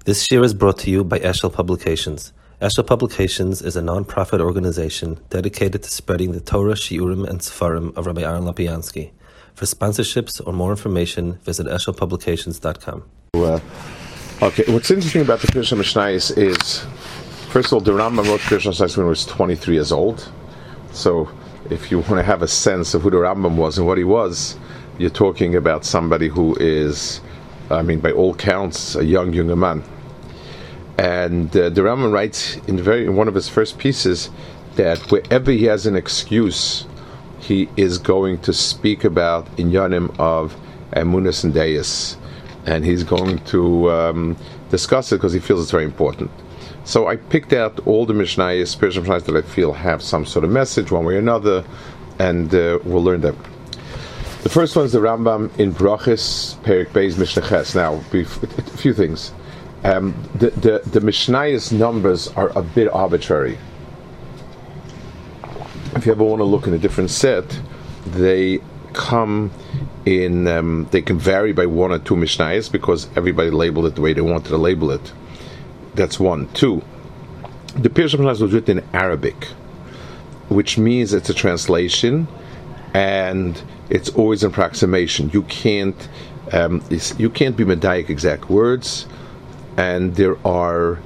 This year is brought to you by Eshel Publications. Eshel Publications is a non-profit organization dedicated to spreading the Torah, Shiurim, and Sefarim of Rabbi Aaron Lopiansky. For sponsorships or more information, visit eshelpublications.com. Okay, what's interesting about the Pirush HaMishnayos is, first of all, the Rambam wrote Pirush HaMishnayos when he was 23 years old. So, if you want to have a sense of who the Rambam was and what he was, you're talking about somebody who is, by all counts, a younger man. And the Rambam writes in one of his first pieces that wherever he has an excuse, he is going to speak about inyanim of emunas and deis, and he's going to discuss it because he feels it's very important. So I picked out all the Mishnayos, spiritual Mishnayos that I feel have some sort of message one way or another, and we'll learn them. The first one is the Rambam in Brachos, Perek Beis Mishnah Ches. Now, a few things. The Mishnayos numbers are a bit arbitrary. If you ever want to look in a different set, they come in. They can vary by one or two Mishnayos because everybody labeled it the way they wanted to label it. That's one. Two, the Pirush HaMishnayos was written in Arabic, which means it's a translation, and it's always an approximation. You can't be medayik exact words. And there are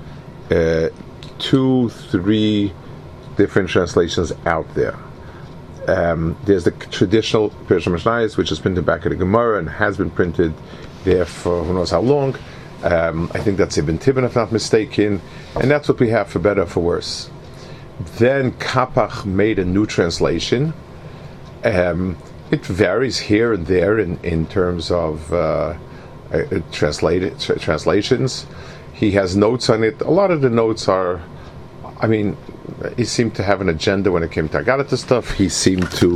2-3 different translations out there. There's the traditional Pirush HaMishnayos, which is printed back at the Gemara and has been printed there for who knows how long. I think that's Ibn Tibbon, if not mistaken, and that's what we have for better or for worse. Then Kapach made a new translation. It varies here and there in terms of translations. He has notes on it. A lot of the notes are, he seemed to have an agenda when it came to Haggadah stuff. He seemed to,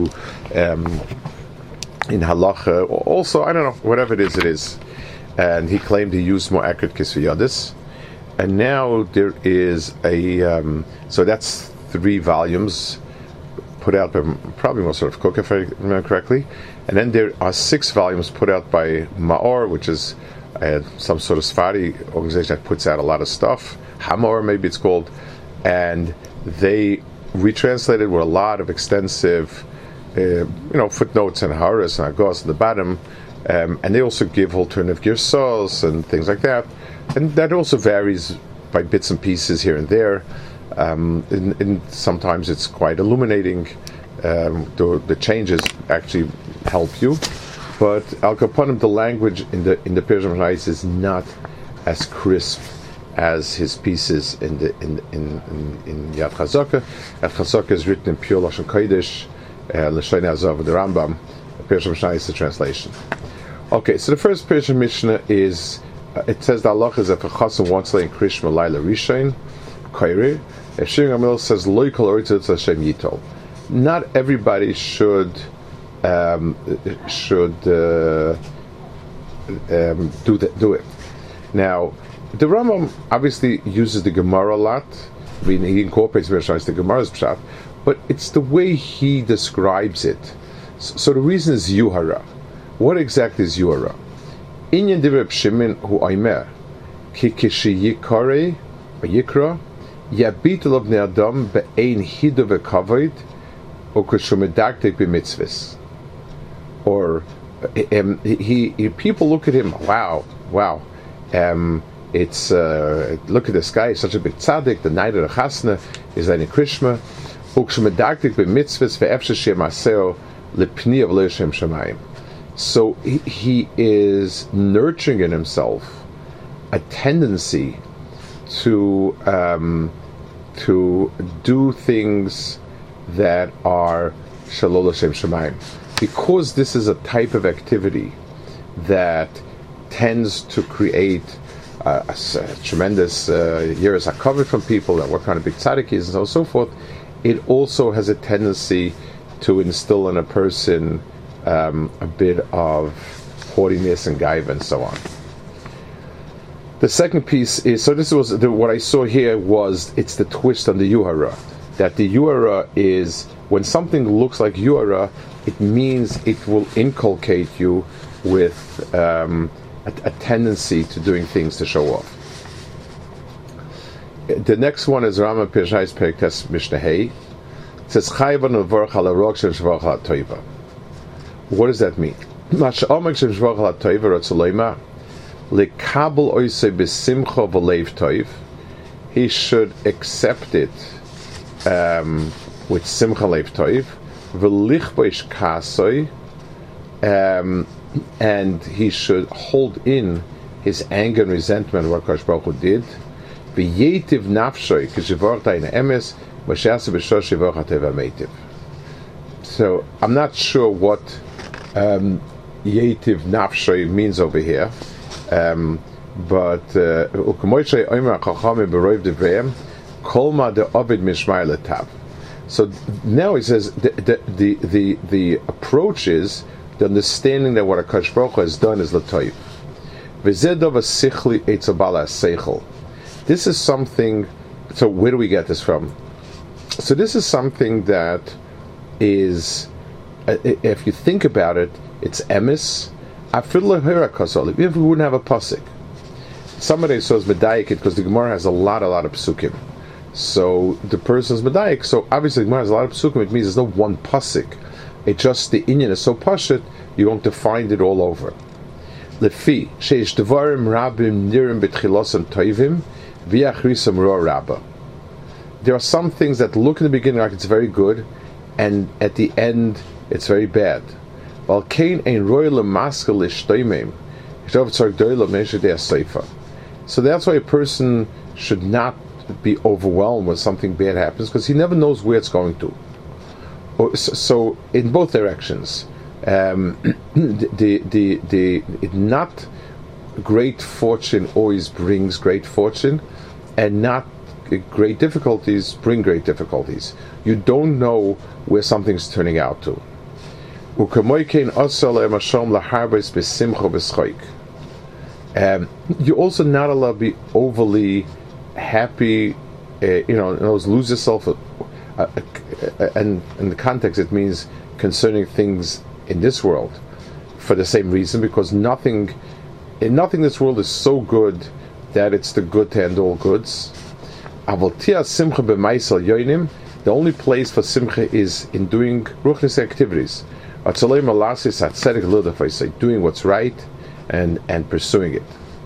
in Halacha, also, I don't know, whatever it is. And he claimed he used more accurate Kisvei Yodis. And now there is so that's 3 volumes put out by probably most sort of Kook, if I remember correctly. And then there are 6 volumes put out by Ma'or, which is some sort of Sephardi organization that puts out a lot of stuff. Hamor, maybe it's called. And they retranslated with a lot of extensive, footnotes and haras and agos at the bottom. And they also give alternative girsos and things like that. And that also varies by bits and pieces here and there. And sometimes it's quite illuminating. The changes actually help you. But Al Kaponim, the language in the Pirush HaMishnayos is not as crisp as his pieces in Yad Chazaka. Yad Chazaka is written in pure Lashon Kodesh, Lashon Azav of the Rambam. The Pirush HaMishnayos is the translation. Okay, so the first Pirush Mishnah is, it says the halacha is if a chassan wants to lay in Krishma Laila Rishon, Kairi, if Shir Gamil says Lo Yikol Oritz Hashem Yitol. Not everybody should do it. Now, the Rambam obviously uses the Gemara a lot. He incorporates the Gemara's pshat, but it's the way he describes it. So the reason is Yuhara. What exactly is Yuhara? Inyan Divrei Shimon hu Aimer ki kishi yikare or yikra yabitul of ne'adam be'ein hidu v'kavod or kishumedaktek b'mitzvahs. Or people look at him. Wow. It's look at this guy. He's such a big tzaddik. The night of the chasna is like a Krishma. Ukshemedaktik b'mitzvahs ve'efshe shemaseo lepni of le'shem shemayim. So he is nurturing in himself a tendency to do things that are shalol l'shem shemayim. Because this is a type of activity that tends to create a tremendous years are covered from people, and what kind of big tzaddik is, and so on and so forth, it also has a tendency to instill in a person a bit of haughtiness and gaiva and so on. The second piece is, so this was what I saw here was, it's the twist on the Yuhara, that the Yuhara is, when something looks like Yuhara, it means it will inculcate you with a tendency to doing things to show off. The next one is Rama Pirshais Periktes Mishnah Hey. It says Chayvan Uvarch Halarok Shem Shvarch HaToiva. What does that mean? Masha'omek Shem Shvarch HaToiva Ratzaloima Lekabel Oisei Besimcha V'Leiv Toiv. He should accept it with Simcha Leiv Toiv V'Lichboish Kasoi, and he should hold in his anger and resentment of what Kadosh Baruch Hu did. V'yetiv nafshoy k'shivorta in emes v'she'asa b'shosh shivorcha teva meitiv. So I'm not sure what yetiv nafshoy means over here, but u'k'moishay oimer chachamim b'roiv devreim kol ma de'ovid mishmar letav. So now he says the approach is the understanding that what a Kadosh Baruch Hu has done is l'toiv. V'zedov asichli eitzabala seichel. This is something. So where do we get this from? So this is something that is, if you think about it, it's emes. Even if we wouldn't have a pasuk, somebody says medayik it because the Gemara has a lot of psukim. So the person's medayik. So obviously the Gemara has a lot of psukim. It means there's no one pasuk. It's just the inyan is so pashut, you're going to find it all over. Lefi sheish devarim rabim nirim betchilosam toivim v'yachrisam roa rabba. There are some things that look in the beginning like it's very good, and at the end it's very bad. So that's why a person should not be overwhelmed when something bad happens, because he never knows where it's going to. So in both directions, not great fortune always brings great fortune, and not great difficulties bring great difficulties. You don't know where something's turning out to. You're also not allowed to be overly happy, lose yourself. And in the context, it means concerning things in this world, for the same reason, because nothing in this world is so good that it's the good to end all goods. The only place for simcha is in doing ruchnis activities, doing what's right and pursuing it.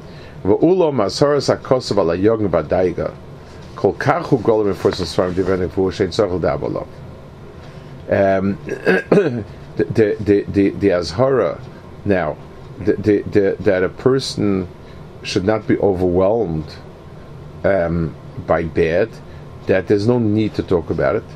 The azhara now, that a person should not be overwhelmed by bad, that there's no need to talk about it.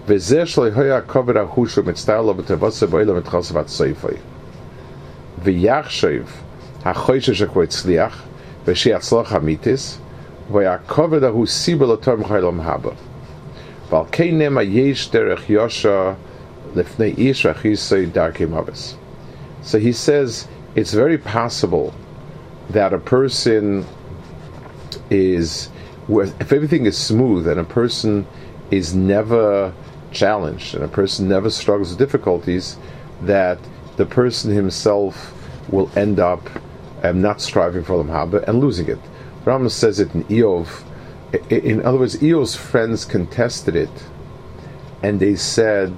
So he says it's very possible that a person is, if everything is smooth and a person is never challenged and a person never struggles with difficulties, that the person himself will end up not striving for Olam Haba and losing it. Rambam says it in Eov. In other words, Eov's friends contested it, and they said,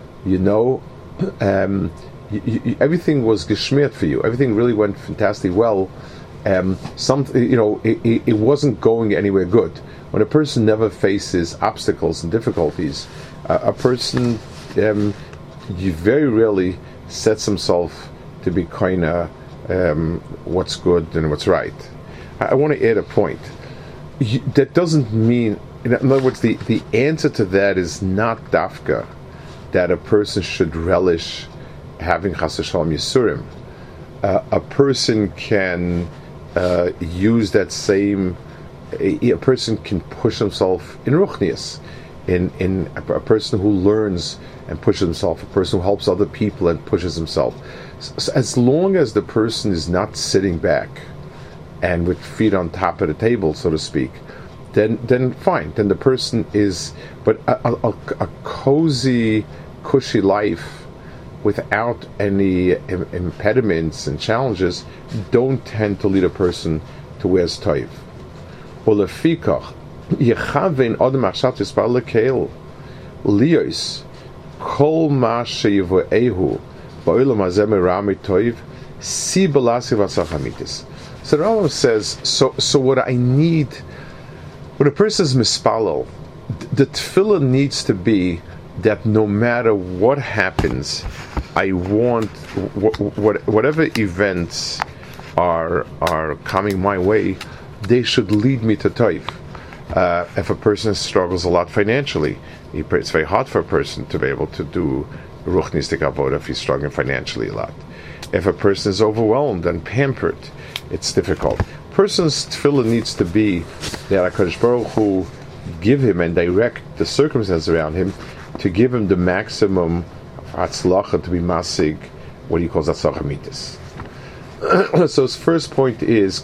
everything was geschmiert for you. Everything really went fantastically well. It wasn't going anywhere good. When a person never faces obstacles and difficulties, a person very rarely sets himself to be kind of what's good and what's right. I want to add a point. That doesn't mean, in other words, the answer to that is not dafka that a person should relish having chas v'shalom yisurim. A person can use that same. A person can push himself in ruchnias, in a person who learns and pushes himself, a person who helps other people and pushes himself. So as long as the person is not sitting back and with feet on top of the table, so to speak, then fine. Then the person is, but a cozy, cushy life without any impediments and challenges don't tend to lead a person to where's toiv. Ulefikach Yechavein Adam Achshat Yispal Lekeil Lios Kol Ma Sheyivoehu Ba'olam Hazeh Merami Toiv Si Belasi V'Asach Hamitis. So the Rambam says, so what I need, when a person is mispalel, the tefillah needs to be that no matter what happens, I want whatever events are coming my way, they should lead me to toiv. If a person struggles a lot financially, it's very hard for a person to be able to do ruchnistik avodah if he's struggling financially a lot. If a person is overwhelmed and pampered, it's difficult. Person's tefillah needs to be that HaKadosh Baruch Hu give him and direct the circumstances around him to give him the maximum hatzlacha to be masig, what he calls hatzlacha mitis. So his first point is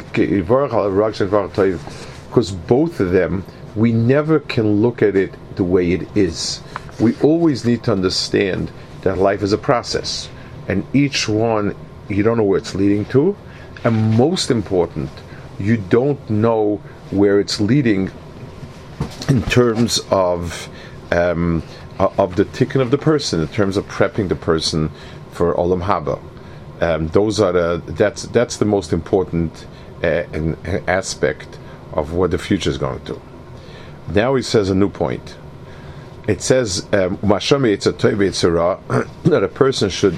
because both of them, we never can look at it the way it is. We always need to understand that life is a process, and each one, you don't know where it's leading to, and most important, you don't know where it's leading in terms of the tikkun of the person, in terms of prepping the person for Olam Haba. That's the most important aspect of what the future is going to. Now he says a new point. It says that a person should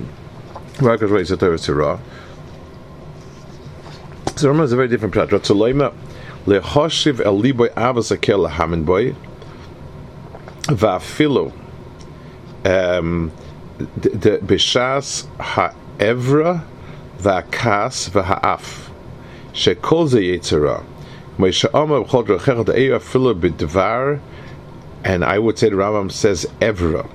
so Rambam is a very different prat. Ratzoloima lehoshiv el liboy avos akel lahamin boy va'afilu the b'shas ha'evra va'kas va'ha'af shekol ze yitzara Moshe Amar b'chol drachecha da'eir afilu b'dvar, and I would say the Rambam says evra.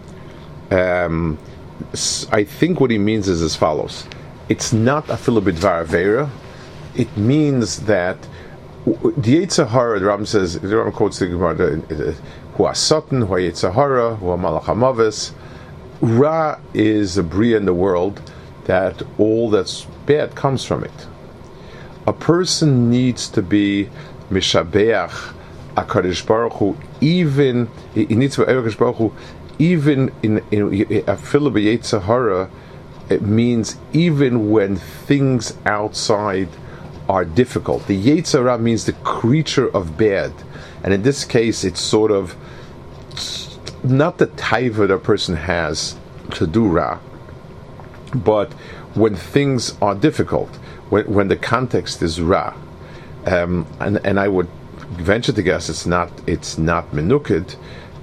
I think what he means is as follows. It's not afilu b'dvar avera. It means that the Yetzer Hara, the Rambam says, the Rambam quotes the Gemara, who are Satan, who are Yetzer Hara, who are Malach HaMavis. Ra is a bria in the world that all that's bad comes from it. A person needs to be Mishabeach HaKadosh Baruch Hu, even, he needs to be HaKadosh Baruch Hu, even in Afilu B'Yetzer Hara, it means even when things outside are difficult. The Yetzer Hara means the creature of bad, and in this case, it's sort of not the taiva that a person has to do Ra, but when things are difficult, when the context is Ra, and I would venture to guess it's not menuked.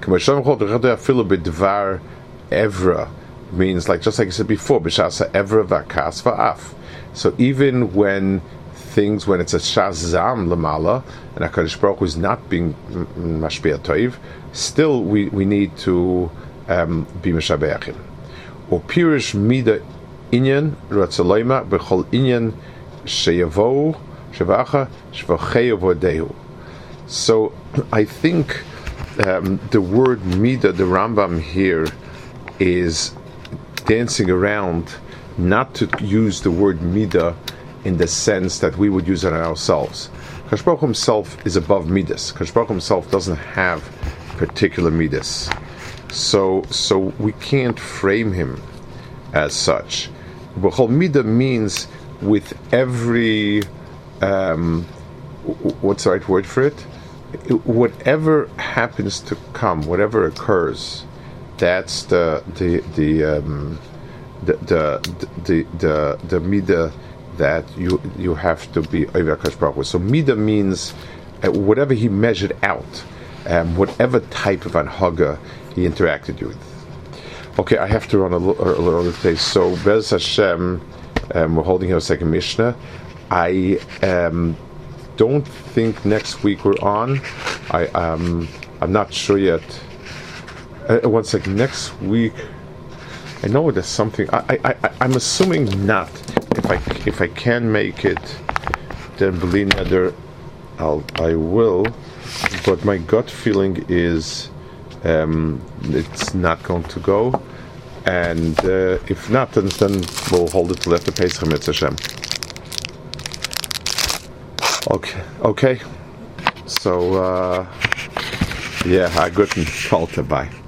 Evra means, like, just like I said before, b'shasa evra v'akas v'af. So even when it's a shazam lamala, and HaKadosh Baruch Hu is not being mashpia toiv, still we need to be meshabeachim. Or pirish mida inyan ratzaloima b'chol inyan sheyavo shevacha shvacheyovodehu. So I think the word mida, the Rambam here is dancing around not to use the word mida in the sense that we would use it on ourselves. HaKadosh Baruch Hu himself is above midas. HaKadosh Baruch Hu himself doesn't have particular midas, so we can't frame him as such. B'chol mida means with every what's the right word for it? Whatever happens to come, whatever occurs, that's the midah that you have to be over HaKadosh Baruch Hu. So midah means whatever he measured out, whatever type of anhaga he interacted with. Okay, I have to run a little today. So Bez Hashem, we're holding here a second Mishnah. I don't think next week we're on. I'm not sure yet. One second. Next week, I know there's something. I'm assuming not. If I can make it, then believe neder, I will. But my gut feeling is it's not going to go. And if not, then we'll hold it till after Pesach Mitzvah Hashem. Okay. So, yeah, guten Kalt dabei.